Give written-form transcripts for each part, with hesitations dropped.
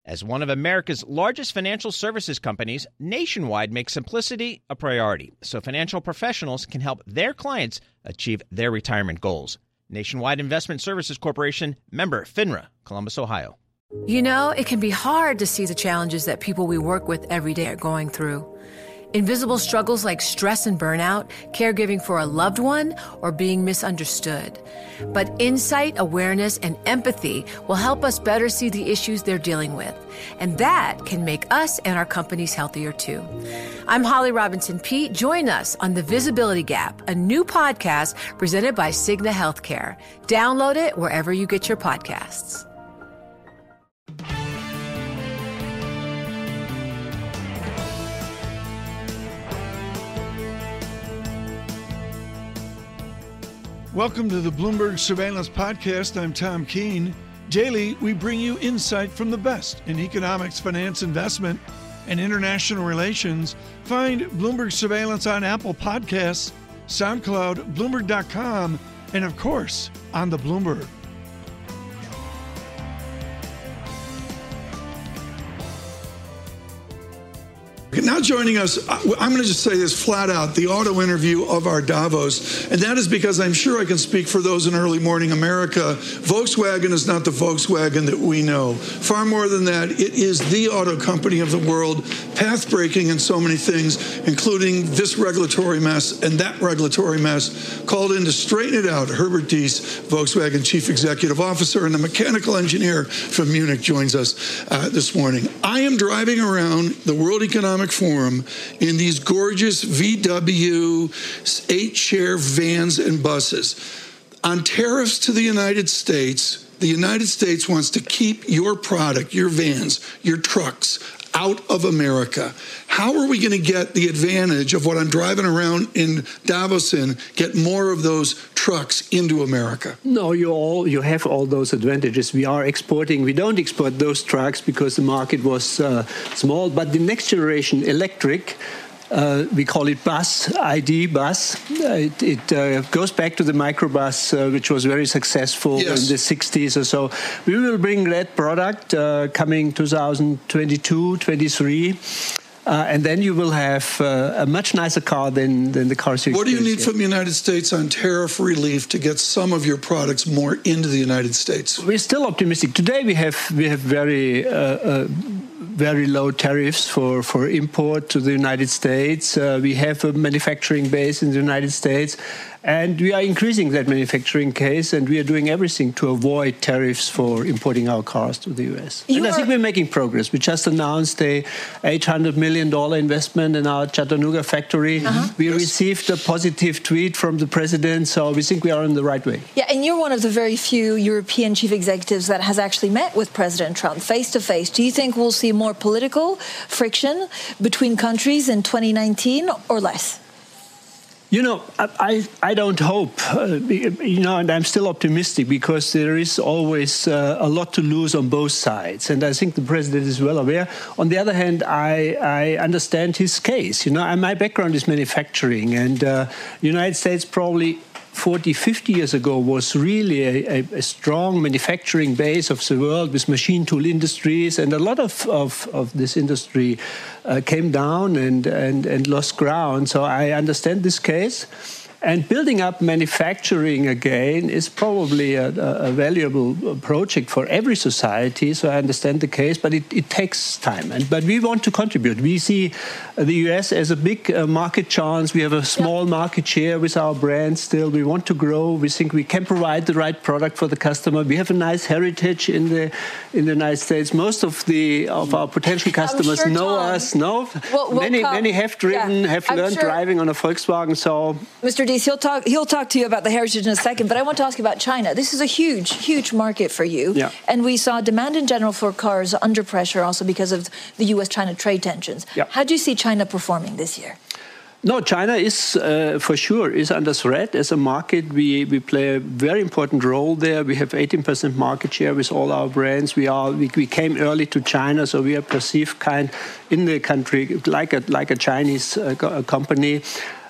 As one of America's largest financial services companies, Nationwide makes simplicity a priority so financial professionals can help their clients achieve their retirement goals. Nationwide Investment Services Corporation, member FINRA, Columbus, Ohio. You know, it can be hard to see the challenges that people we work with every day are going through. Invisible struggles like stress and burnout, caregiving for a loved one, or being misunderstood. But insight, awareness, and empathy will help us better see the issues they're dealing with. And that can make us and our companies healthier too. I'm Holly Robinson Peete. Join us on The Visibility Gap, a new podcast presented by Cigna Healthcare. Download it wherever you get your podcasts. Welcome to the Bloomberg Surveillance Podcast. I'm Tom Keene. Daily, we bring you insight from the best in economics, finance, investment, and international relations. Find Bloomberg Surveillance on Apple Podcasts, SoundCloud, Bloomberg.com, and of course, on the Bloomberg. Now joining us, I'm going to just say this flat out, the auto interview of our Davos, and that is because I'm sure I can speak for those in early morning America. Volkswagen is not the Volkswagen that we know. Far more than that, it is the auto company of the world, path-breaking in so many things, including this regulatory mess and that regulatory mess. Called in to straighten it out, Herbert Diess, Volkswagen Chief Executive Officer and a mechanical engineer from Munich, joins us this morning. I am driving around the World Economic Forum in these gorgeous VW 8-share vans and buses. On tariffs to the United States wants to keep your product, your vans, your trucks, out of America. How are we going to get the advantage of what I'm driving around in Davos in, get more of those trucks into America? No, you have all those advantages. We are exporting. We don't export those trucks because the market was small. But the next generation electric, we call it ID bus. It goes back to the microbus, which was very successful in the 60s or so. We will bring that product coming 2022, 23. And then you will have a much nicer car than the cars you What do you need from the United States on tariff relief to get some of your products more into the United States? We're still optimistic. Today we have very low tariffs for import to the United States. We have a manufacturing base in the United States, and we are increasing that manufacturing case, and we are doing everything to avoid tariffs for importing our cars to the U.S. And I think we're making progress. We just announced a $800 million investment in our Chattanooga factory. We received a positive tweet from the president, so we think we are in the right way. Yeah, and you're one of the very few European chief executives that has actually met with President Trump face-to-face. Do you think we'll see more political friction between countries in 2019 or less? You know, I don't hope, and I'm still optimistic because there is always a lot to lose on both sides. And I think the president is well aware. On the other hand, I understand his case. My background is manufacturing, and the United States probably 40, 50 years ago was really a strong manufacturing base of the world with machine tool industries, and a lot of this industry came down and lost ground. So I understand this case. And building up manufacturing again is probably a valuable project for every society. So I understand the case, but it takes time. But we want to contribute. We see the U.S. as a big market chance. We have a small market share with our brand still. We want to grow. We think we can provide the right product for the customer. We have a nice heritage in the United States. Most of our potential customers know us. Many have learned driving on a Volkswagen. So, Mr. Diess, he'll talk to you about the heritage in a second, but I want to ask you about China. This is a huge market for you. Yeah. And we saw demand in general for cars under pressure also because of the U.S.-China trade tensions. Yeah. How do you see China performing this year? No, China is, for sure, is under threat as a market. We play a very important role there. We have 18% market share with all our brands. We came early to China, so we are perceived in the country like a Chinese company.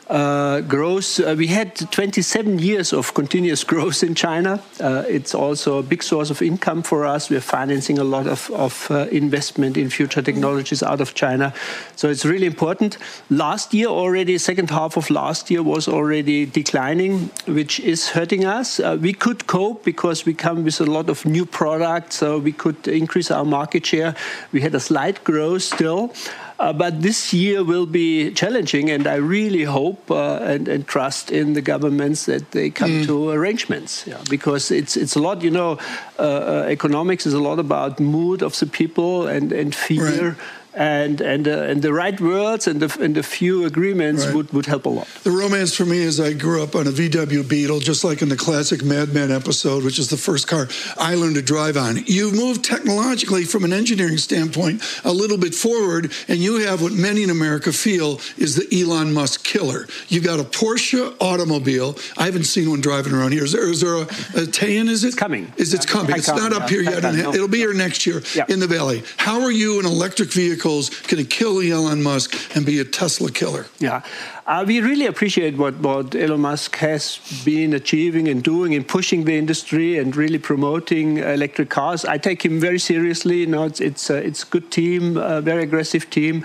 growth. We had 27 years of continuous growth in China. It's also a big source of income for us. We're financing a lot of investment in future technologies out of China. So it's really important. Last year already, second half of last year was already declining, which is hurting us. We could cope because we come with a lot of new products, so we could increase our market share. We had a slight growth still. But this year will be challenging, and I really hope and trust in the governments that they come to arrangements. Yeah, because it's a lot, economics is a lot about mood of the people and fear. Right. And the right words and the few agreements would help a lot. The romance for me is I grew up on a VW Beetle, just like in the classic Mad Men episode, which is the first car I learned to drive on. You've moved technologically from an engineering standpoint a little bit forward, and you have what many in America feel is the Elon Musk killer. You've got a Porsche automobile. I haven't seen one driving around here. Is there a Taycan? Is it? It's coming. It's coming. It's not up here yet. It'll be here next year in the Valley. How are you an electric vehicle going to kill Elon Musk and be a Tesla killer? Yeah, we really appreciate what Elon Musk has been achieving and doing and pushing the industry and really promoting electric cars. I take him very seriously. It's a good team, a very aggressive team.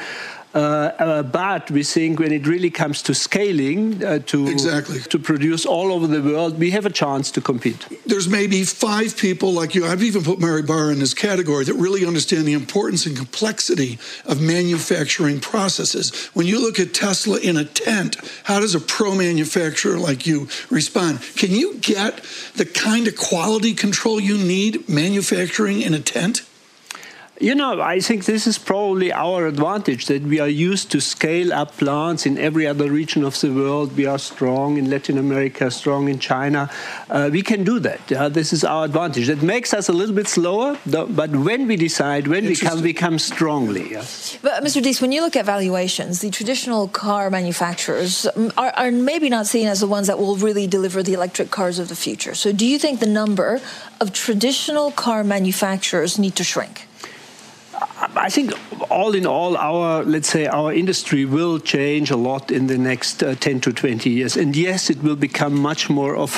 But we think when it really comes to scaling, to produce all over the world, we have a chance to compete. There's maybe 5 people like you, I've even put Mary Barra in this category, that really understand the importance and complexity of manufacturing processes. When you look at Tesla in a tent, how does a pro manufacturer like you respond? Can you get the kind of quality control you need manufacturing in a tent? I think this is probably our advantage, that we are used to scale up plants in every other region of the world. We are strong in Latin America, strong in China. We can do that. This is our advantage. That makes us a little bit slower, but when we decide, we come strongly. Yes. But Mr. Diess, when you look at valuations, the traditional car manufacturers are maybe not seen as the ones that will really deliver the electric cars of the future. So do you think the number of traditional car manufacturers need to shrink? I think all in all, our industry will change a lot in the next 10 to 20 years. And yes, it will become much more of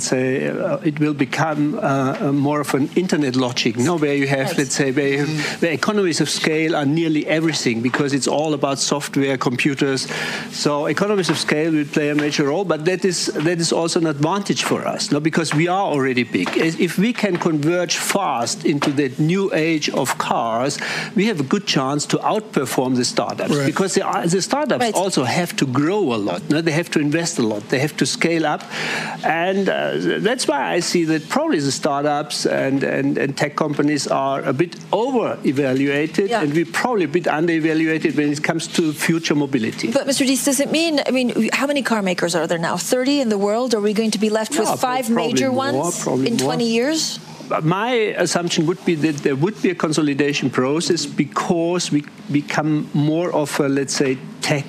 more of an internet logic, where you have, where economies of scale are nearly everything, because it's all about software, computers. So economies of scale will play a major role, but that is also an advantage for us, because we are already big. If we can converge fast into that new age of cars, we have a good chance to outperform the startups, because the startups also have to grow a lot. They have to invest a lot. They have to scale up. And that's why I see that probably the startups and tech companies are a bit over-evaluated, and we're probably a bit under-evaluated when it comes to future mobility. But Mr. Diess, does it mean, how many car makers are there now? 30 in the world? Are we going to be left with 5 major ones in 20 years? My assumption would be that there would be a consolidation process, because we become more of a, tech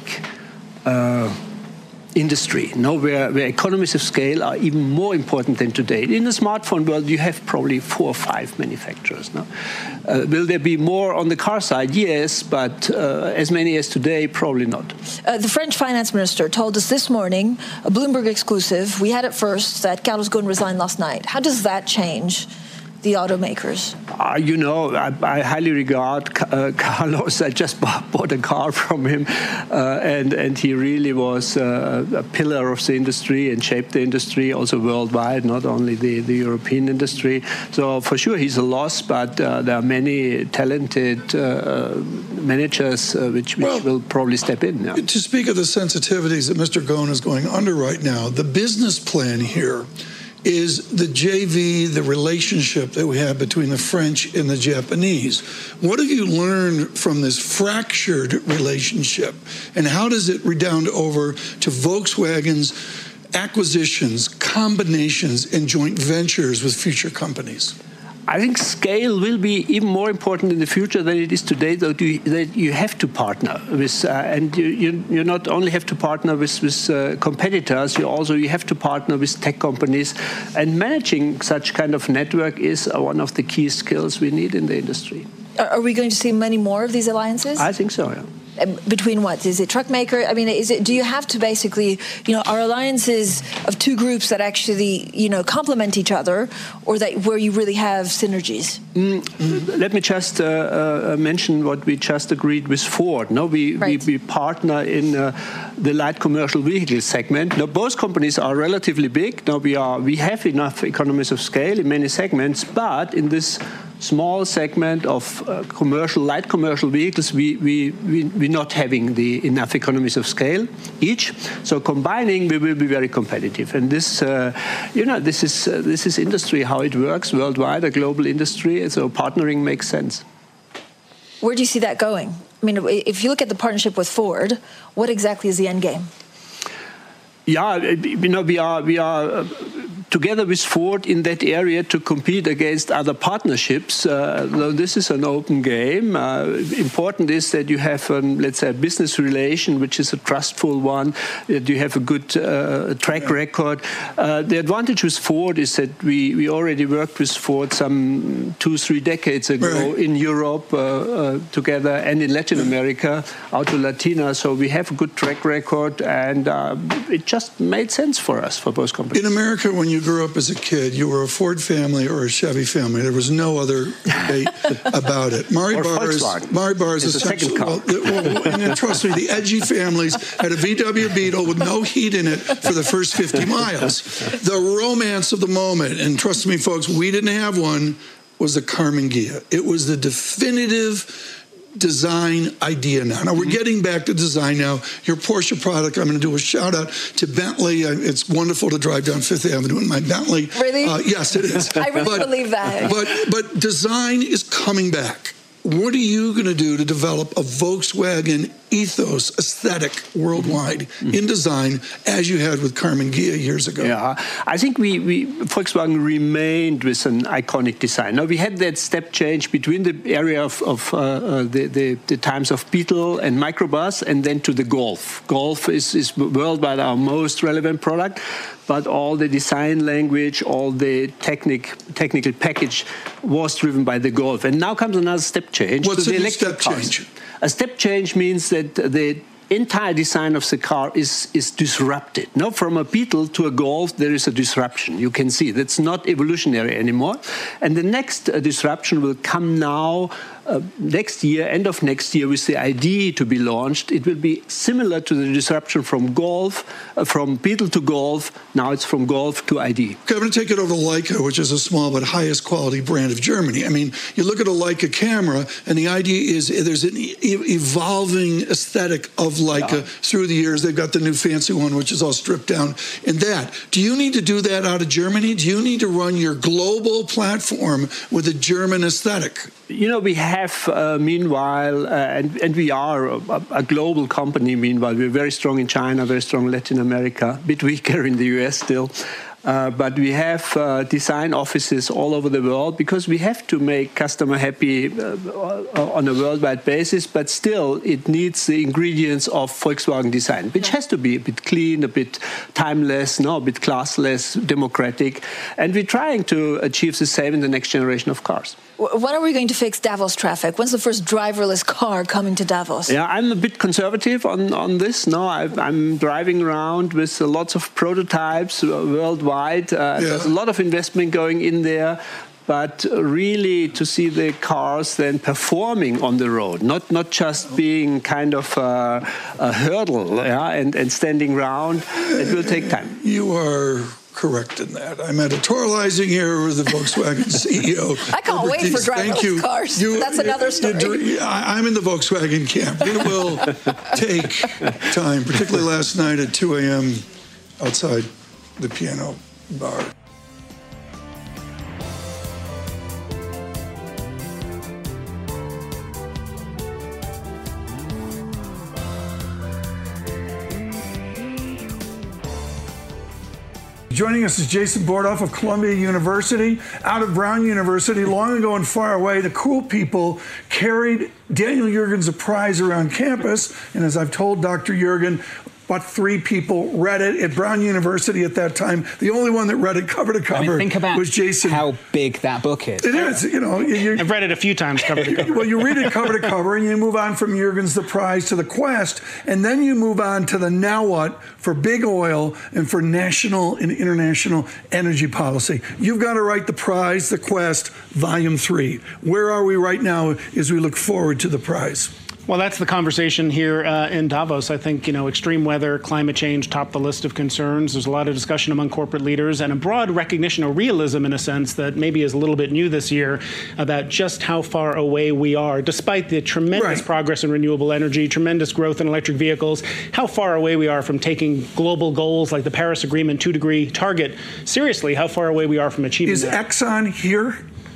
industry, where economies of scale are even more important than today. In the smartphone world, you have probably 4 or 5 manufacturers. Will there be more on the car side? Yes, but as many as today, probably not. The French finance minister told us this morning, a Bloomberg exclusive, we had it first, that Carlos Ghosn resigned last night. How does that change the automakers? I highly regard Carlos. I just bought a car from him, and he really was a pillar of the industry and shaped the industry also worldwide, not only the European industry. So for sure he's a loss, but there are many talented managers which will probably step in. Yeah. To speak of the sensitivities that Mr. Ghosn is going under right now, the business plan here is the JV, the relationship that we have between the French and the Japanese. What have you learned from this fractured relationship, and how does it redound over to Volkswagen's acquisitions, combinations, and joint ventures with future companies? I think scale will be even more important in the future than it is today, though, that you have to partner with, and you not only have to partner with competitors, you have to partner with tech companies, and managing such kind of network is one of the key skills we need in the industry. Are we going to see many more of these alliances? I think so, yeah. Between what? Is it truck maker? I mean, do you have to basically, are alliances of two groups that actually, complement each other, or where you really have synergies? Let me just mention what we just agreed with Ford. No, we partner in the light commercial vehicle segment. Now, both companies are relatively big. Now, we have enough economies of scale in many segments, but in this small segment of light commercial vehicles, we're not having enough economies of scale each. So combining, we will be very competitive. And this, this is industry, how it works worldwide, a global industry. So partnering makes sense. Where do you see that going? I mean, if you look at the partnership with Ford, what exactly is the end game? Yeah, we are together with Ford in that area to compete against other partnerships. Though this is an open game, important is that you have, let's say, a business relation, which is a trustful one, that you have a good track record. The advantage with Ford is that we already worked with Ford some 2-3 decades ago in Europe together, and in Latin America, Auto Latina. So we have a good track record, and it just made sense for us, for both companies. In America, when you grew up as a kid, you were a Ford family or a Chevy family. There was no other debate about it. Mari Bar is a second car. And trust me, the edgy families had a VW Beetle with no heat in it for the first 50 miles. The romance of the moment, and trust me, folks, we didn't have one, was the Karmann Ghia. It was the definitive design idea now. Now, we're getting back to design now. Your Porsche product, I'm going to do a shout out to Bentley. It's wonderful to drive down Fifth Avenue in my Bentley. Really? Yes, it is. I really believe that. But design is coming back. What are you going to do to develop a Volkswagen ethos, aesthetic worldwide in design, as you had with Karmann Ghia years ago? Yeah, I think Volkswagen remained with an iconic design. Now, we had that step change between the area of the times of Beetle and Microbus, and then to the Golf. Golf is worldwide our most relevant product, but all the design language, all the technical package was driven by the Golf. And now comes another step change. What's the electric step change? A step change means that the entire design of the car is disrupted. Now, from a Beetle to a Golf, there is a disruption. You can see that's not evolutionary anymore. And the next disruption will come now next year, end of next year, with the ID to be launched. It will be similar to the disruption from Golf, from Beetle to Golf. Now it's from Golf to ID. Okay, I'm going to take it over to Leica, which is a small but highest quality brand of Germany. I mean, you look at a Leica camera, and the idea is there's an evolving aesthetic of Leica through the years. They've got the new fancy one, which is all stripped down. And that, do you need to do that out of Germany? Do you need to run your global platform with a German aesthetic? You know, we have, meanwhile, and we are a global company, meanwhile. We're very strong in China, very strong in Latin America, a bit weaker in the US still. But we have design offices all over the world because we have to make customer happy on a worldwide basis, but still it needs the ingredients of Volkswagen design, which has to be a bit clean, a bit timeless, a bit classless, democratic. And we're trying to achieve the same in the next generation of cars. When are we going to fix Davos traffic? When's the first driverless car coming to Davos? Yeah, I'm a bit conservative on this. No, I'm driving around with lots of prototypes worldwide. There's a lot of investment going in there. But really to see the cars then performing on the road, not just being kind of a hurdle and standing around, it will take time. You are correct in that. I'm editorializing here with the Volkswagen CEO. I can't wait for driverless cars. That's another story. I'm in the Volkswagen camp. It will take time, particularly last night at 2 a.m. outside the piano bar. Joining us is Jason Bordoff of Columbia University, out of Brown University. Long ago and far away, the cool people carried Daniel Yergin's a prize around campus. And as I've told Dr. Yergin, But 3 people read it at Brown University at that time. The only one that read it cover to cover was Jason. How big that book is. It is. I've read it a few times cover to cover. Well, you read it cover to cover, and you move on from Juergens the Prize to the Quest, and then you move on to the now what for big oil and for national and international energy policy. You've got to write the Prize, the Quest, Volume 3. Where are we right now as we look forward to the Prize? Well, that's the conversation here in Davos. I think, extreme weather, climate change top the list of concerns. There's a lot of discussion among corporate leaders and a broad recognition, a realism in a sense that maybe is a little bit new this year about just how far away we are, despite the tremendous progress in renewable energy, tremendous growth in electric vehicles, how far away we are from taking global goals like the Paris Agreement 2-degree target seriously, how far away we are from achieving that. Is Exxon here?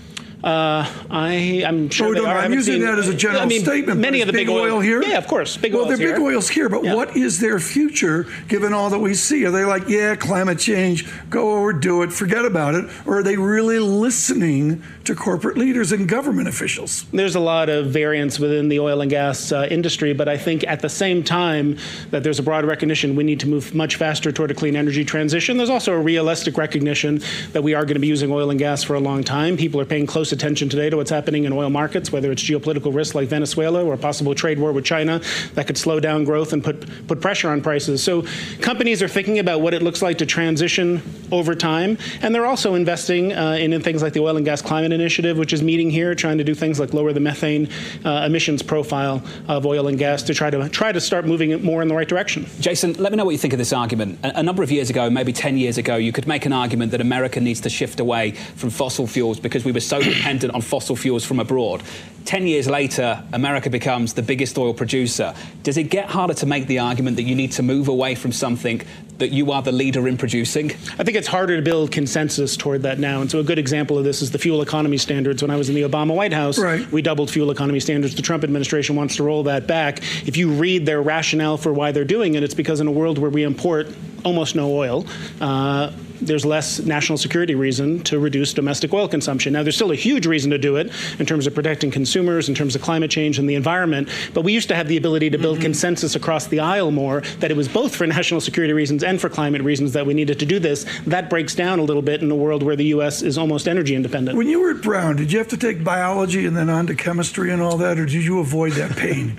I'm sure they are. I'm using that as a general statement. Many of the big oil here? Yeah, of course. Big oil's here. Big oil's here, but what is their future given all that we see? Are they like, climate change, go over, do it, forget about it? Or are they really listening to corporate leaders and government officials? There's a lot of variance within the oil and gas industry, but I think at the same time that there's a broad recognition we need to move much faster toward a clean energy transition. There's also a realistic recognition that we are going to be using oil and gas for a long time. People are paying close attention today to what's happening in oil markets, whether it's geopolitical risks like Venezuela or a possible trade war with China that could slow down growth and put pressure on prices. So companies are thinking about what it looks like to transition over time, and they're also investing in things like the Oil and Gas Climate Initiative, which is meeting here, trying to do things like lower the methane emissions profile of oil and gas to try to start moving it more in the right direction. Jason, let me know what you think of this argument. A number of years ago, maybe 10 years ago, you could make an argument that America needs to shift away from fossil fuels because we were so dependent on fossil fuels from abroad. 10 years later, America becomes the biggest oil producer. Does it get harder to make the argument that you need to move away from something that you are the leader in producing? I think it's harder to build consensus toward that now. And so a good example of this is the fuel economy standards. When I was in the Obama White House, we doubled fuel economy standards. The Trump administration wants to roll that back. If you read their rationale for why they're doing it, it's because in a world where we import almost no oil, there's less national security reason to reduce domestic oil consumption. Now, there's still a huge reason to do it in terms of protecting consumers, in terms of climate change and the environment, but we used to have the ability to build consensus across the aisle more that it was both for national security reasons and for climate reasons that we needed to do this. That breaks down a little bit in a world where the U.S. is almost energy independent. When you were at Brown, did you have to take biology and then on to chemistry and all that, or did you avoid that pain?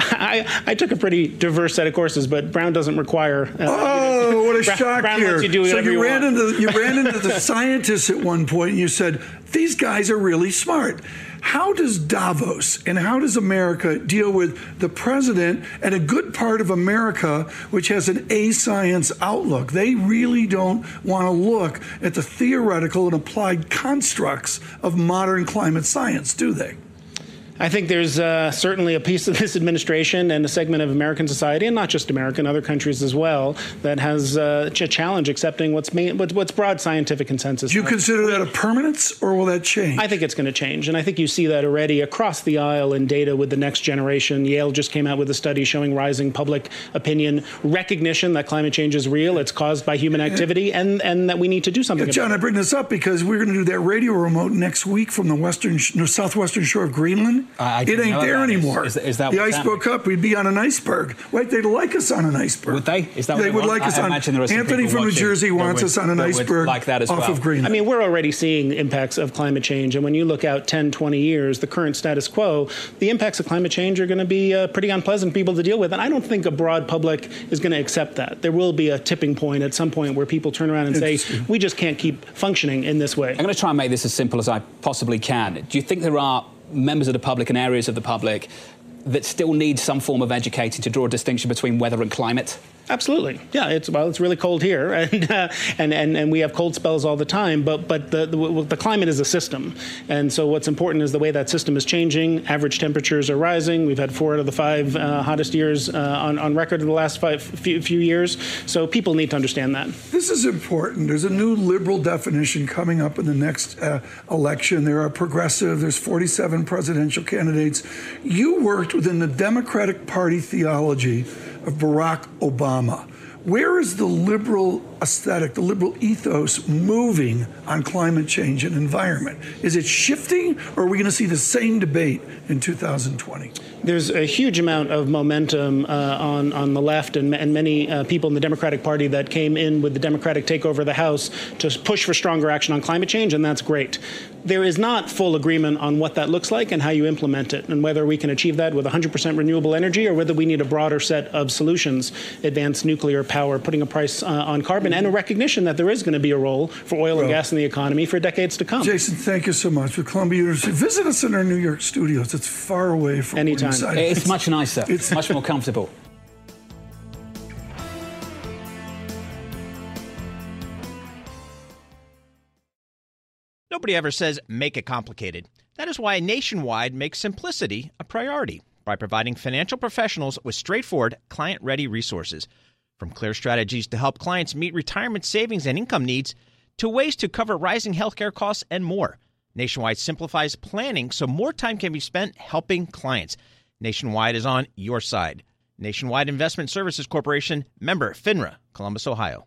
I took a pretty diverse set of courses, but Brown doesn't require... what a shock Brown here. Lets you do whatever you want. You ran into the scientists at one point and you said, these guys are really smart. How does Davos and how does America deal with the president and a good part of America which has an A-science outlook? They really don't want to look at the theoretical and applied constructs of modern climate science, do they? I think there's certainly a piece of this administration and a segment of American society, and not just America, in other countries as well, that has a challenge accepting what's broad scientific consensus. Do you consider that a permanence, or will that change? I think it's going to change, and I think you see that already across the aisle in data with the next generation. Yale just came out with a study showing rising public opinion recognition that climate change is real, it's caused by human activity, and that we need to do something about it. John, I bring this up because we're going to do that radio remote next week from the southwestern shore of Greenland. It ain't there anymore. Is that the ice broke up? We'd be on an iceberg. Right? They'd like us on an iceberg. Would they? Is that what they would like us on? Anthony from New Jersey wants us on an iceberg like that as off well. Of Greenland. I mean, we're already seeing impacts of climate change, and when you look out 10, 20 years, the current status quo, the impacts of climate change are going to be pretty unpleasant for people to deal with, and I don't think a broad public is going to accept that. There will be a tipping point at some point where people turn around and say, we just can't keep functioning in this way. I'm going to try and make this as simple as I possibly can. Do you think there are members of the public and areas of the public that still need some form of educating to draw a distinction between weather and climate? Absolutely. Yeah, it's really cold here, and we have cold spells all the time, but the climate is a system. And so what's important is the way that system is changing. Average temperatures are rising. We've had 4 out of the 5 hottest years on record in the last few years. So people need to understand that. This is important. There's a new liberal definition coming up in the next election. There are progressive. There's 47 presidential candidates. You worked within the Democratic Party theology of Barack Obama. Where is the liberal aesthetic, the liberal ethos moving on climate change and environment? Is it shifting, or are we going to see the same debate in 2020? There's a huge amount of momentum on the left and many people in the Democratic Party that came in with the Democratic takeover of the House to push for stronger action on climate change, and that's great. There is not full agreement on what that looks like and how you implement it, and whether we can achieve that with 100% renewable energy or whether we need a broader set of solutions, advanced nuclear power, putting a price on carbon, and a recognition that there is going to be a role for oil and gas in the economy for decades to come. Jason, thank you so much. With Columbia University, visit us in our New York studios. It's far away from anytime. It's much nicer. It's much more comfortable. Nobody ever says make it complicated. That is why Nationwide makes simplicity a priority by providing financial professionals with straightforward, client-ready resources. From clear strategies to help clients meet retirement savings and income needs, to ways to cover rising healthcare costs and more. Nationwide simplifies planning so more time can be spent helping clients. Nationwide is on your side. Nationwide Investment Services Corporation, member FINRA, Columbus, Ohio.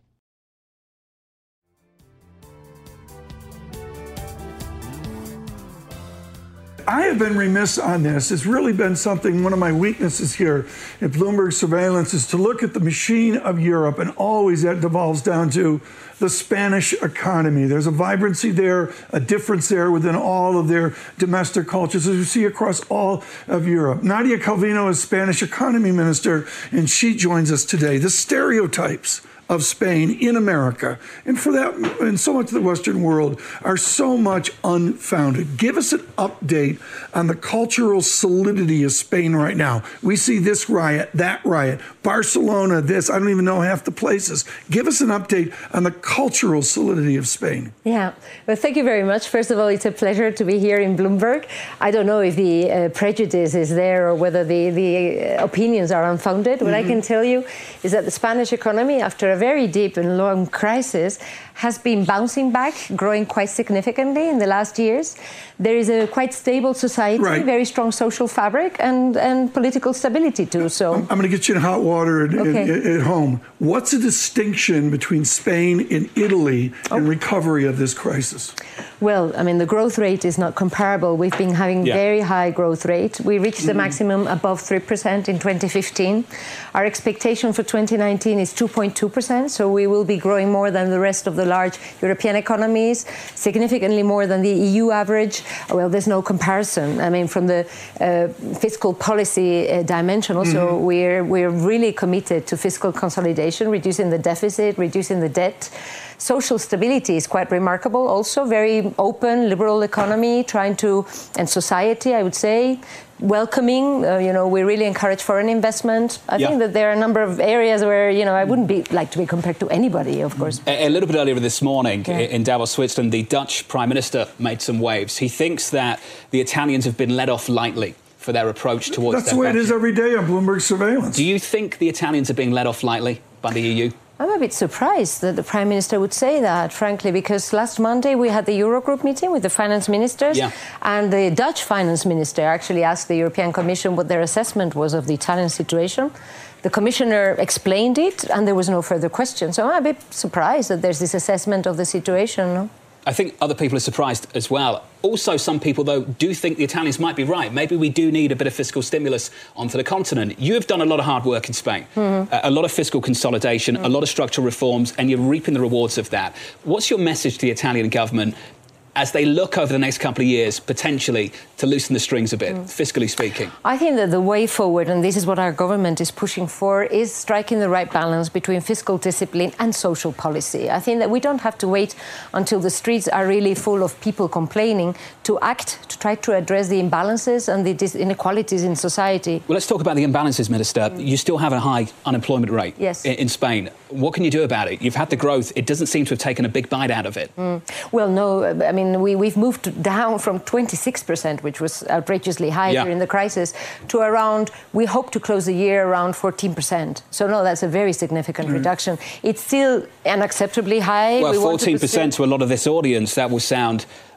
I have been remiss on this. It's really been something, one of my weaknesses here at Bloomberg Surveillance is to look at the machine of Europe, and always that devolves down to the Spanish economy. There's a vibrancy there, a difference there within all of their domestic cultures, as we see across all of Europe. Nadia Calvino is Spanish economy minister, and she joins us today. The stereotypes of Spain in America, and for that, and so much of the Western world, are so much unfounded. Give us an update on the cultural solidity of Spain right now. We see this riot, that riot, Barcelona, this, I don't even know half the places. Give us an update on the cultural solidity of Spain. Yeah, well, thank you very much. First of all, it's a pleasure to be here in Bloomberg. I don't know if the prejudice is there or whether the opinions are unfounded. What I can tell you is that the Spanish economy, after a very deep and long crisis, has been bouncing back, growing quite significantly in the last years. There is a quite stable society, very strong social fabric, and political stability too. So I'm going to get you in hot water at home. What's the distinction between Spain and Italy in recovery of this crisis? Well, I mean, the growth rate is not comparable. We've been having very high growth rate. We reached the maximum above 3% in 2015. Our expectation for 2019 is 2.2%, so we will be growing more than the rest of the large European economies, significantly more than the EU average. Well, there's no comparison. I mean, from the fiscal policy dimension also, we're really committed to fiscal consolidation, reducing the deficit, reducing the debt. Social stability is quite remarkable also, very open, liberal economy, and society, I would say, welcoming. We really encourage foreign investment. I think that there are a number of areas where, I wouldn't like to be compared to anybody, of course. A little bit earlier this morning in Davos, Switzerland, the Dutch Prime Minister made some waves. He thinks that the Italians have been let off lightly for their approach towards That's the way it is every day on Bloomberg Surveillance. Do you think the Italians are being let off lightly by the EU? I'm a bit surprised that the Prime Minister would say that, frankly, because last Monday we had the Eurogroup meeting with the finance ministers, and the Dutch finance minister actually asked the European Commission what their assessment was of the Italian situation. The Commissioner explained it, and there was no further question. So I'm a bit surprised that there's this assessment of the situation. No? I think other people are surprised as well. Also, some people, though, do think the Italians might be right. Maybe we do need a bit of fiscal stimulus onto the continent. You have done a lot of hard work in Spain, a lot of fiscal consolidation, a lot of structural reforms, and you're reaping the rewards of that. What's your message to the Italian government as they look over the next couple of years, potentially, to loosen the strings a bit, fiscally speaking? I think that the way forward, and this is what our government is pushing for, is striking the right balance between fiscal discipline and social policy. I think that we don't have to wait until the streets are really full of people complaining to act, to try to address the imbalances and the inequalities in society. Well, let's talk about the imbalances, Minister. You still have a high unemployment rate in Spain. What can you do about it? You've had the growth. It doesn't seem to have taken a big bite out of it. Well, no, I mean, we've moved down from 26%, which was outrageously high during the crisis, to around, we hope to close the year around 14%. So, no, that's a very significant reduction. It's still unacceptably high. Well, 14% to a lot of this audience, that will sound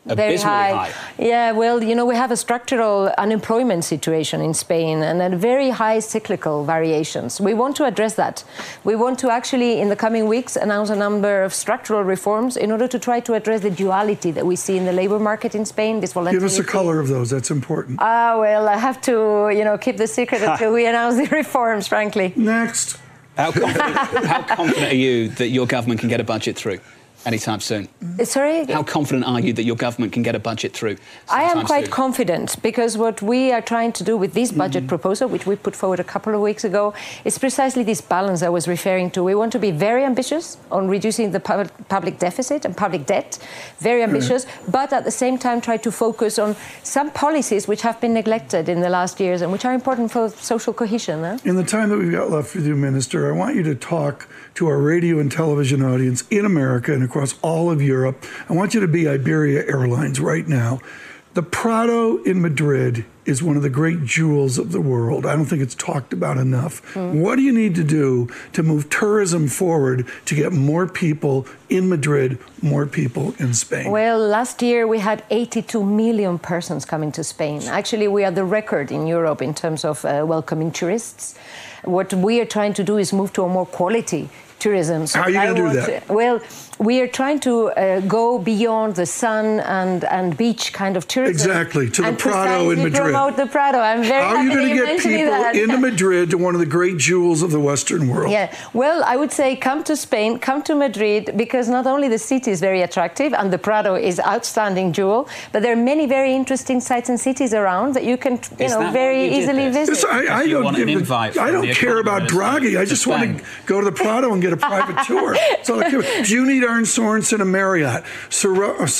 Abysmally high. Yeah, well, you know, we have a structural unemployment situation in Spain and a very high cyclical variations. We want to address that. We want to actually, in the coming weeks, announce a number of structural reforms in order to try to address the duality that we see in the labor market in Spain. This volatility. Give us a color of those. That's important. Well, I have to, you know, keep the secret until we announce the reforms, frankly. Next. How confident are you that your government can get a budget through anytime soon? Sorry? How confident are you that your government can get a budget through? I am quite confident, because what we are trying to do with this budget proposal, which we put forward a couple of weeks ago, is precisely this balance I was referring to. We want to be very ambitious on reducing the public deficit and public debt, very ambitious, but at the same time try to focus on some policies which have been neglected in the last years and which are important for social cohesion. In the time that we've got left with you, Minister, I want you to talk to our radio and television audience in America and across all of Europe. I want you to be Iberia Airlines right now. The Prado in Madrid is one of the great jewels of the world. I don't think it's talked about enough. What do you need to do to move tourism forward to get more people in Madrid, more people in Spain? Well, last year we had 82 million persons coming to Spain. Actually, we are the record in Europe in terms of welcoming tourists. What we are trying to do is move to a more quality tourism. So how are you going to do that? Well, we are trying to go beyond the sun and beach kind of tourism. Exactly, to the Prado in Madrid. Promote the Prado. I'm very How are you going to get people into Madrid, to one of the great jewels of the Western world? Yeah, well, I would say come to Spain, come to Madrid, because not only the city is very attractive and the Prado is outstanding jewel, but there are many very interesting sites and cities around that you can, you know, very easily visit. I don't care about Draghi. I just want to go to the Prado and get a private tour. That's all I care about. Do you need Aaron Sorensen and Marriott, Sir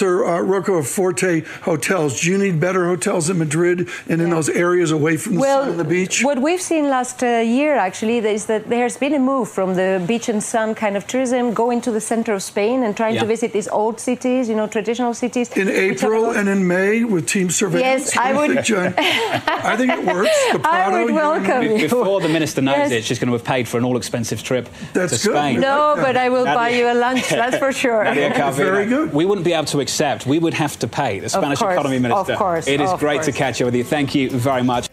Rocaforte hotels? Do you need better hotels in Madrid and in those areas away from the sun and the beach? What we've seen last year, actually, is that there's been a move from the beach and sun kind of tourism going to the center of Spain and trying to visit these old cities, you know, traditional cities. In April and in May with team surveillance? Yes, I would. I think it works. The Prado, I would welcome you. Before the minister knows it, she's going to have paid for an all-expensive trip to Spain. No, but I will buy you a lunch, that's for sure. Very good. We wouldn't be able to accept. We would have to pay. The Spanish economy minister. Of course. It is great to catch up with you. Thank you very much.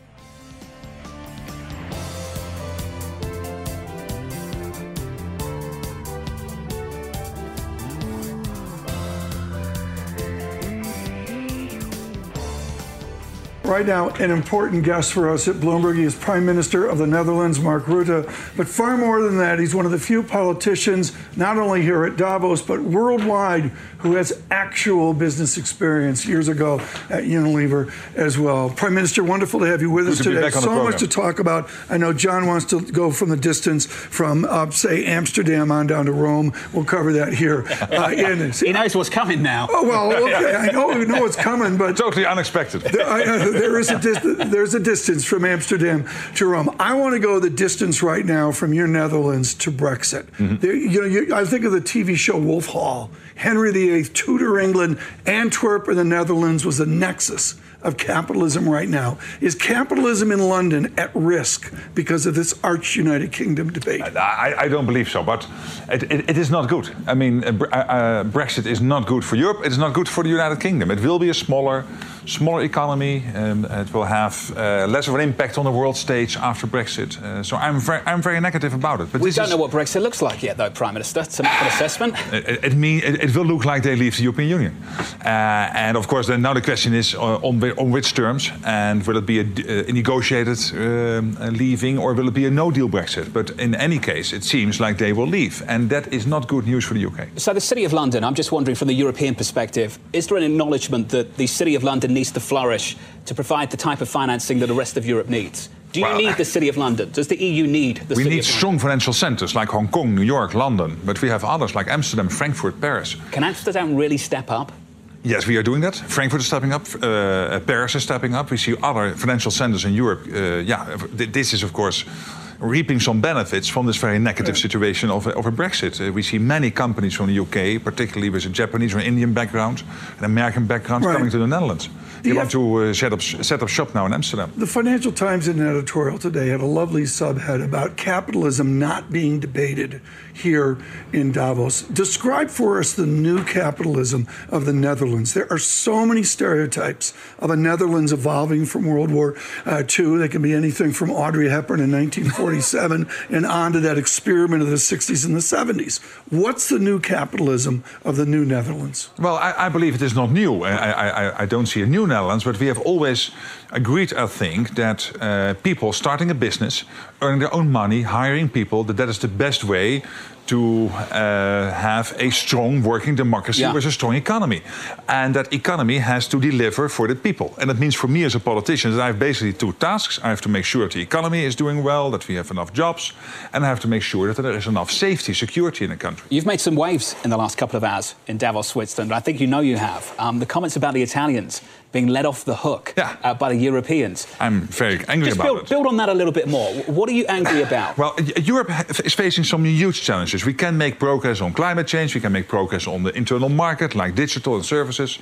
Right now, an important guest for us at Bloomberg. He is Prime Minister of the Netherlands, Mark Rutte. But far more than that, he's one of the few politicians, not only here at Davos, but worldwide, who has actual business experience years ago at Unilever as well. Prime Minister, wonderful to have you with us today. So much to talk about. I know John wants to go from the distance from, say, Amsterdam on down to Rome. We'll cover that here. He knows what's coming now. Oh, well, okay. I know what's coming, but... Totally unexpected. There's a distance from Amsterdam to Rome. I want to go the distance right now from your Netherlands to Brexit. I think of the TV show Wolf Hall. Henry VIII, Tudor England, Antwerp and the Netherlands was the nexus of capitalism right now. Is capitalism in London at risk because of this arch-United Kingdom debate? I don't believe so, but it is not good. I mean, Brexit is not good for Europe. It is not good for the United Kingdom. It will be a smaller economy. It will have less of an impact on the world stage after Brexit. So I'm very negative about it. But we don't know what Brexit looks like yet, though, Prime Minister. To make an assessment. It will look like they leave the European Union. And of course, then now the question is on which terms, and will it be a negotiated leaving, or will it be a no-deal Brexit? But in any case, it seems like they will leave, and that is not good news for the UK. So the City of London, I'm just wondering from the European perspective, is there an acknowledgement that the City of London needs to flourish to provide the type of financing that the rest of Europe needs? Do you need the City of London? Does the EU need the City of London? We need strong financial centres like Hong Kong, New York, London, but we have others like Amsterdam, Frankfurt, Paris. Can Amsterdam really step up? Yes, we are doing that. Frankfurt is stepping up. Paris is stepping up. We see other financial centres in Europe. This is, of course, reaping some benefits from this very negative situation of a Brexit. We see many companies from the UK, particularly with a Japanese or Indian background, an American background, coming to the Netherlands. They want to set up shop now in Amsterdam. The Financial Times in an editorial today had a lovely subhead about capitalism not being debated here in Davos. Describe for us the new capitalism of the Netherlands. There are so many stereotypes of a Netherlands evolving from World War II. They can be anything from Audrey Hepburn in 1947 and on to that experiment of the 60s and the 70s. What's the new capitalism of the new Netherlands? Well, I believe it is not new. I don't see a new Netherlands, but we have always agreed, I think, that people starting a business, earning their own money, hiring people, that is the best way to have a strong working democracy with a strong economy. And that economy has to deliver for the people. And that means for me as a politician that I have basically two tasks. I have to make sure that the economy is doing well, that we have enough jobs, and I have to make sure that there is enough safety, security in the country. You've made some waves in the last couple of hours in Davos, Switzerland. I think you know you have. The comments about the Italians being let off the hook by the Europeans. I'm very angry about it. Build on that a little bit more. What are you angry about? Well, Europe is facing some huge challenges. We can make progress on climate change. We can make progress on the internal market, like digital and services.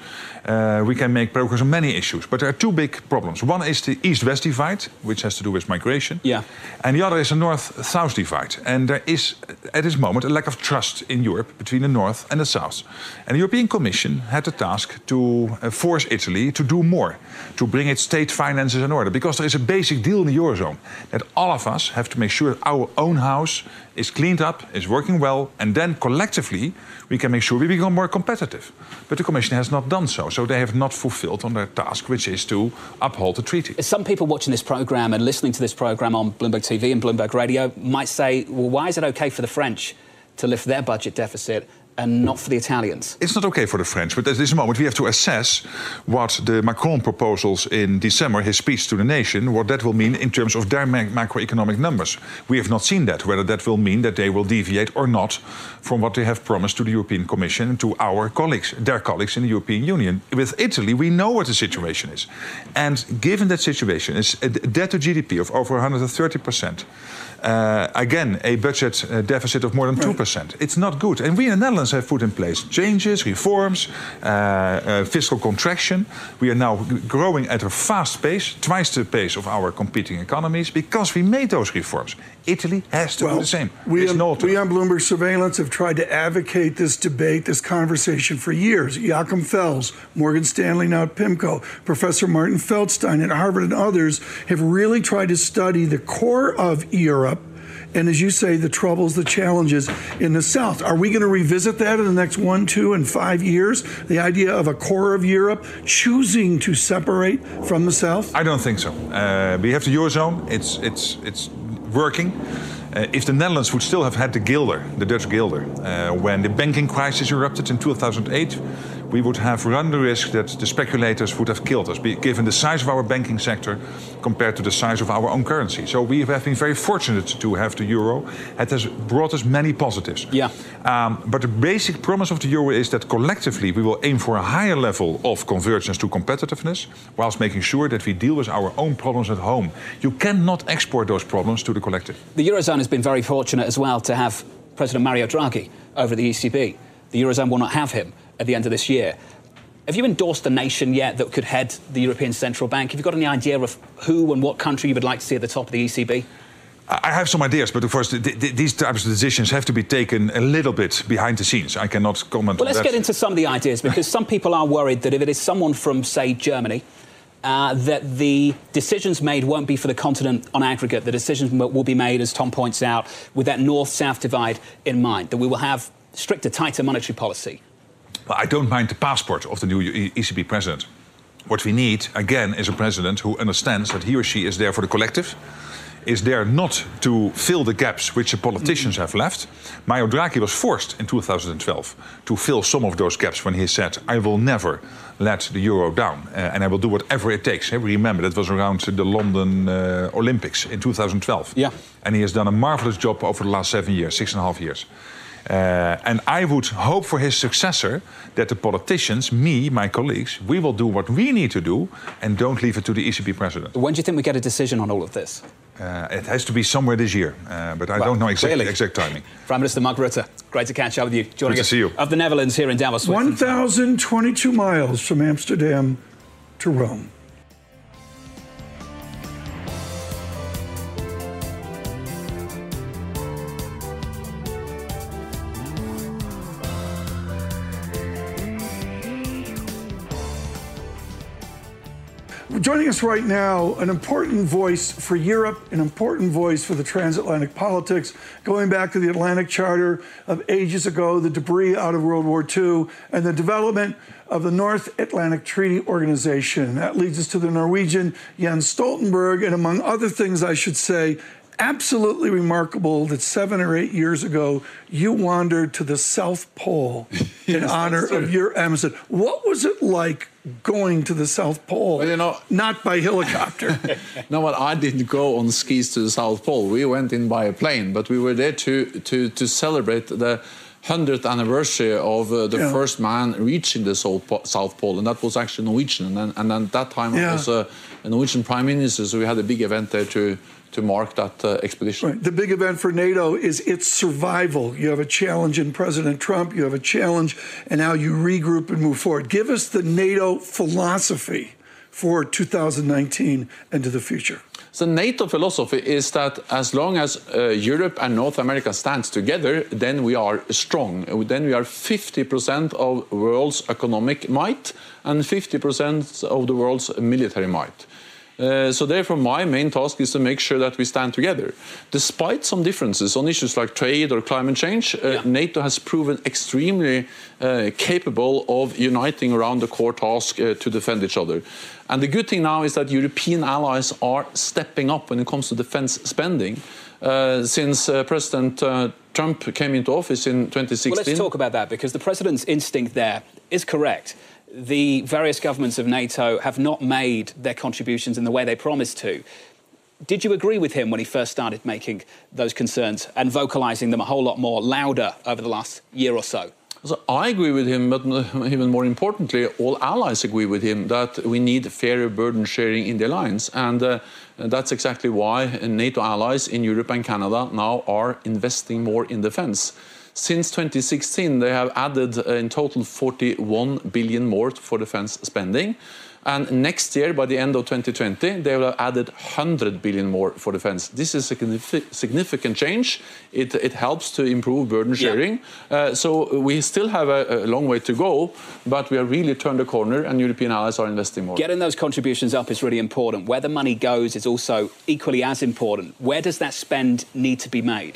We can make progress on many issues. But there are two big problems. One is the East-West divide, which has to do with migration. Yeah. And the other is a North-South divide. And there is, at this moment, a lack of trust in Europe between the North and the South. And the European Commission had the task to force Italy to do more, to bring its state finances in order. Because there is a basic deal in the Eurozone that all of us have to make sure that our own house is cleaned up, is working well, and then collectively we can make sure we become more competitive. But the Commission has not done so, so they have not fulfilled on their task, which is to uphold the treaty. Some people watching this programme and listening to this programme on Bloomberg TV and Bloomberg Radio might say, well, why is it OK for the French to lift their budget deficit and not for the Italians? It's not okay for the French, but at this moment we have to assess what the Macron proposals in December, his speech to the nation, what that will mean in terms of their macroeconomic numbers. We have not seen that, whether that will mean that they will deviate or not from what they have promised to the European Commission and to our colleagues, their colleagues in the European Union. With Italy, we know what the situation is. And given that situation, it's a debt to GDP of over 130%. Again, a budget deficit of more than 2%. It's not good. And we in the Netherlands have put in place changes, reforms, fiscal contraction. We are now growing at a fast pace, twice the pace of our competing economies, because we made those reforms. Italy has to do the same. We on Bloomberg Surveillance have tried to advocate this debate, this conversation for years. Joachim Fels, Morgan Stanley, now at PIMCO, Professor Martin Feldstein at Harvard and others have really tried to study the core of Europe and, as you say, the troubles, the challenges in the South. Are we going to revisit that in the next 1, 2, and 5 years? The idea of a core of Europe choosing to separate from the South? I don't think so. We have the Eurozone. It's working. If the Netherlands would still have had the guilder, the Dutch guilder, when the banking crisis erupted in 2008, we would have run the risk that the speculators would have killed us, given the size of our banking sector compared to the size of our own currency. So we have been very fortunate to have the euro. It has brought us many positives. Yeah. But the basic promise of the euro is that collectively we will aim for a higher level of convergence to competitiveness, whilst making sure that we deal with our own problems at home. You cannot export those problems to the collective. The Eurozone has been very fortunate as well to have President Mario Draghi over at the ECB. The Eurozone will not have him at the end of this year. Have you endorsed a nation yet that could head the European Central Bank? Have you got any idea of who and what country you would like to see at the top of the ECB? I have some ideas, but of course these types of decisions have to be taken a little bit behind the scenes. I cannot comment on that. Well, let's get into some of the ideas, because some people are worried that if it is someone from, say, Germany, that the decisions made won't be for the continent on aggregate. The decisions will be made, as Tom points out, with that north-south divide in mind, that we will have stricter, tighter monetary policy. Well, I don't mind the passport of the new ECB president. What we need, again, is a president who understands that he or she is there for the collective, is there not to fill the gaps which the politicians have left. Mario Draghi was forced in 2012 to fill some of those gaps when he said, I will never let the euro down and I will do whatever it takes. Remember, that was around the London Olympics in 2012. Yeah. And he has done a marvelous job over the last 7 years, 6.5 years. And I would hope for his successor that the politicians, me, my colleagues, we will do what we need to do and don't leave it to the ECB president. When do you think we get a decision on all of this? It has to be somewhere this year, but I don't know exact timing. Prime Minister Mark Rutte, great to catch up with you. Joining us of the Netherlands here in Davos. 1,022 miles from Amsterdam to Rome. Joining us right now, an important voice for Europe, an important voice for the transatlantic politics, going back to the Atlantic Charter of ages ago, the debris out of World War II, and the development of the North Atlantic Treaty Organization. That leads us to the Norwegian Jens Stoltenberg, and among other things, I should say, absolutely remarkable that 7 or 8 years ago, you wandered to the South Pole in honor of your Amundsen. What was it like going to the South Pole, well, not by helicopter? No, well, I didn't go on skis to the South Pole. We went in by a plane, but we were there to celebrate the 100th anniversary of the first man reaching the South Pole, and that was actually Norwegian. And then at that time, I was a Norwegian Prime Minister, so we had a big event there to mark that expedition. Right. The big event for NATO is its survival. You have a challenge in President Trump, you have a challenge, and now you regroup and move forward. Give us the NATO philosophy for 2019 and to the future. The NATO philosophy is that as long as Europe and North America stands together, then we are strong. Then we are 50% of the world's economic might and 50% of the world's military might. So therefore, my main task is to make sure that we stand together. Despite some differences on issues like trade or climate change, NATO has proven extremely capable of uniting around the core task to defend each other. And the good thing now is that European allies are stepping up when it comes to defense spending. Since President Trump came into office in 2016. Well, let's talk about that, because the president's instinct there is correct. The various governments of NATO have not made their contributions in the way they promised to. Did you agree with him when he first started making those concerns and vocalising them a whole lot more louder over the last year or so? So I agree with him, but even more importantly, all allies agree with him that we need fairer burden sharing in the alliance. And that's exactly why NATO allies in Europe and Canada now are investing more in defence. Since 2016, they have added in total 41 billion more for defence spending. And next year, by the end of 2020, they will have added 100 billion more for defence. This is a significant change. It helps to improve burden sharing. So we still have a long way to go, but we have really turned the corner and European allies are investing more. Getting those contributions up is really important. Where the money goes is also equally as important. Where does that spend need to be made?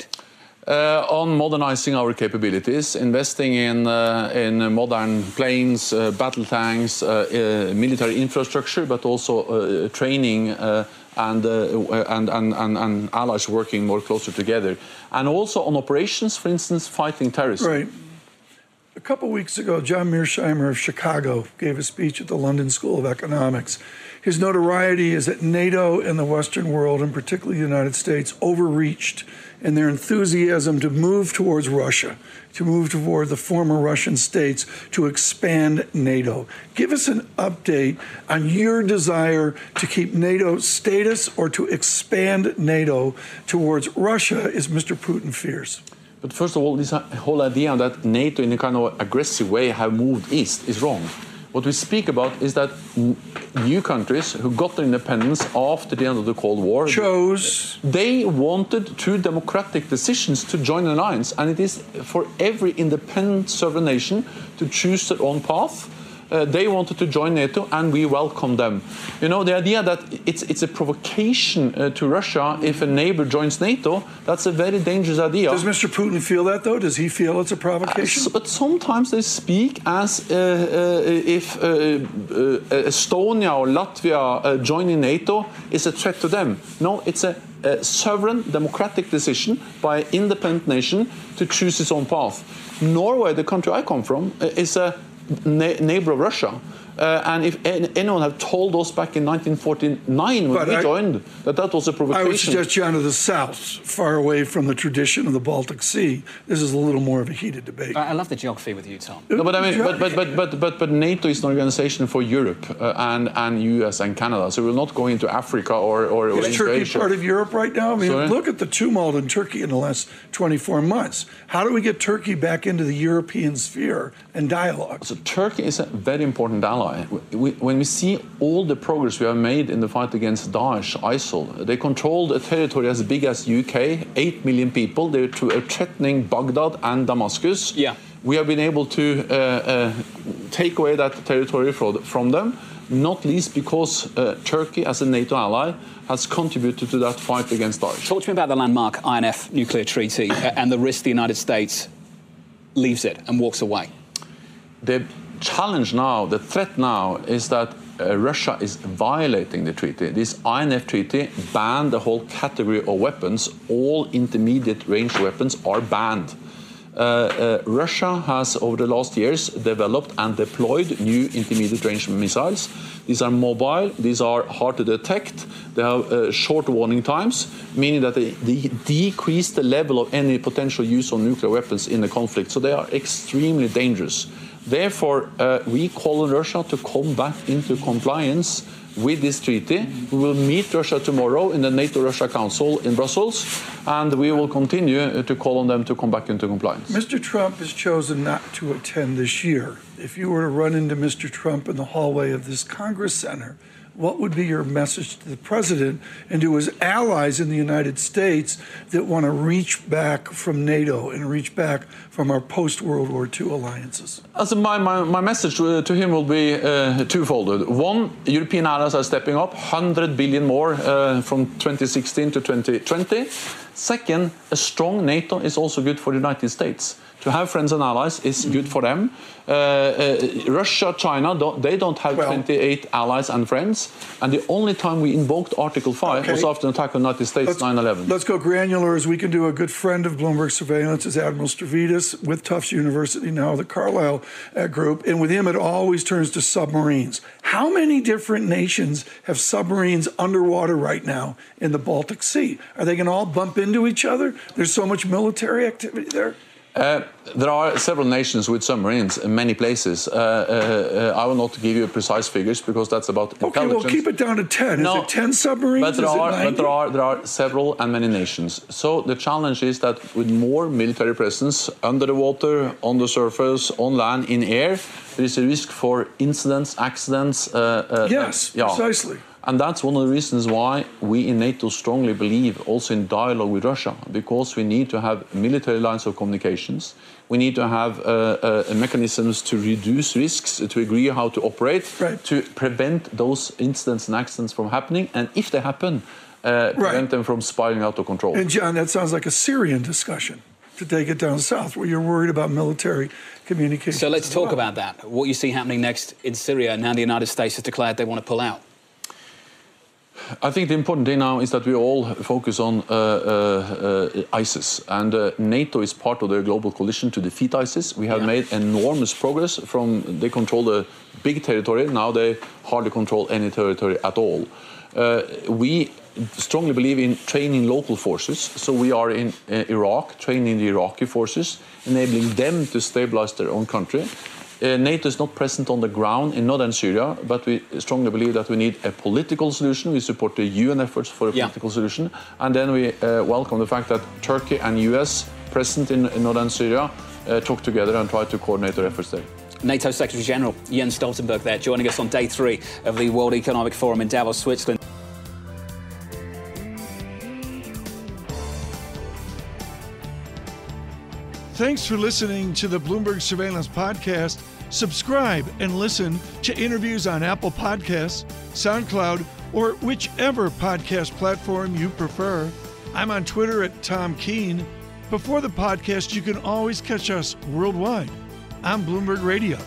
On modernizing our capabilities, investing in modern planes, battle tanks, military infrastructure, but also training and allies working more closer together. And also on operations, for instance, fighting terrorism. Right. A couple weeks ago, John Mearsheimer of Chicago gave a speech at the London School of Economics. His notoriety is that NATO and the Western world, and particularly the United States, overreached in their enthusiasm to move towards Russia, to move toward the former Russian states, to expand NATO. Give us an update on your desire to keep NATO status or to expand NATO towards Russia, as Mr. Putin fears. But first of all, this whole idea that NATO in a kind of aggressive way have moved east is wrong. What we speak about is that new countries who got their independence after the end of the Cold War they wanted through democratic decisions to join an alliance, and it is for every independent sovereign nation to choose their own path. They wanted to join NATO, and we welcome them. You know, the idea that it's a provocation to Russia if a neighbor joins NATO, that's a very dangerous idea. Does Mr. Putin feel that, though? Does he feel it's a provocation? But sometimes they speak as if Estonia or Latvia joining NATO is a threat to them. No, it's a sovereign democratic decision by an independent nation to choose its own path. Norway, the country I come from, is a neighbor of Russia. And if anyone had told us back in 1949 when we joined that was a provocation. I would suggest, John, to the south, far away from the tradition of the Baltic Sea, this is a little more of a heated debate. I love the geography with you, Tom. No, but I mean, but NATO is an organization for Europe and US and Canada, so we're not going into Africa or is into Turkey Asia. part of Europe right now? I mean, look at the tumult in Turkey in the last 24 months. How do we get Turkey back into the European sphere and dialogue? So Turkey is a very important ally ally. When we see all the progress we have made in the fight against Daesh, ISIL, they controlled a territory as big as UK, 8 million people. They're threatening Baghdad and Damascus. Yeah. We have been able to take away that territory from them, not least because Turkey, as a NATO ally, has contributed to that fight against Daesh. Talk to me about the landmark INF nuclear treaty and the risk the United States leaves it and walks away. The challenge now, the threat now, is that Russia is violating the treaty. This INF treaty banned the whole category of weapons. All intermediate range weapons are banned. Russia has, over the last years, developed and deployed new intermediate range missiles. These are mobile, these are hard to detect, they have short warning times, meaning that they decrease the level of any potential use of nuclear weapons in the conflict. So they are extremely dangerous. Therefore, we call on Russia to come back into compliance with this treaty. We will meet Russia tomorrow in the NATO-Russia Council in Brussels, and we will continue to call on them to come back into compliance. Mr. Trump has chosen not to attend this year. If you were to run into Mr. Trump in the hallway of this Congress Center, what would be your message to the president and to his allies in the United States that want to reach back from NATO and reach back from our post-World War II alliances? My message to him will be twofold. One, European allies are stepping up, 100 billion more from 2016 to 2020. Second, a strong NATO is also good for the United States. To have friends and allies is good for them. Russia, China, they don't have 28 allies and friends. And the only time we invoked Article 5 was after an attack on the United States, 9/11. Let's go granular as we can do. A good friend of Bloomberg Surveillance is Admiral Stavridis with Tufts University, now the Carlyle Group. And with him, it always turns to submarines. How many different nations have submarines underwater right now in the Baltic Sea? Are they going to all bump into each other? There's so much military activity there. There are several nations with submarines in many places. I will not give you precise figures because that's about intelligence. Okay, well, keep it down to 10. No, is it 10 submarines? But there are several and many nations. So the challenge is that with more military presence under the water, on the surface, on land, in air, there is a risk for incidents, accidents. Yes, precisely. And that's one of the reasons why we in NATO strongly believe also in dialogue with Russia, because we need to have military lines of communications. We need to have mechanisms to reduce risks, to agree how to operate, to prevent those incidents and accidents from happening. And if they happen, prevent them from spiraling out of control. And John, that sounds like a Syrian discussion, to take it down south, where you're worried about military communication. So let's talk about that. What you see happening next in Syria, now the United States has declared they want to pull out. I think the important thing now is that we all focus on ISIS, and NATO is part of the global coalition to defeat ISIS. We have made enormous progress they control a big territory, now they hardly control any territory at all. We strongly believe in training local forces, so we are in Iraq, training the Iraqi forces, enabling them to stabilize their own country. NATO is not present on the ground in northern Syria, but we strongly believe that we need a political solution. We support the UN efforts for a political solution. And then we welcome the fact that Turkey and US, present in northern Syria, talk together and try to coordinate their efforts there. NATO Secretary General Jens Stoltenberg there, joining us on day 3 of the World Economic Forum in Davos, Switzerland. Thanks for listening to the Bloomberg Surveillance Podcast. Subscribe and listen to interviews on Apple Podcasts, SoundCloud, or whichever podcast platform you prefer. I'm on Twitter at Tom Keene. Before the podcast, you can always catch us worldwide on Bloomberg Radio.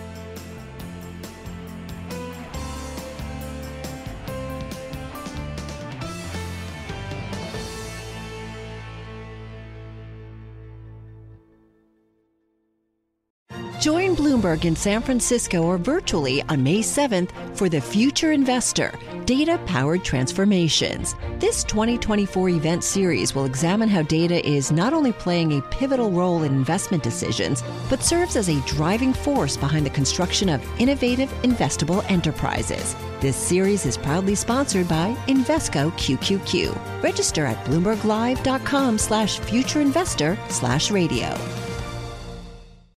Join Bloomberg in San Francisco or virtually on May 7th for The Future Investor, Data-Powered Transformations. This 2024 event series will examine how data is not only playing a pivotal role in investment decisions, but serves as a driving force behind the construction of innovative, investable enterprises. This series is proudly sponsored by Invesco QQQ. Register at BloombergLive.com/futureinvestor/radio.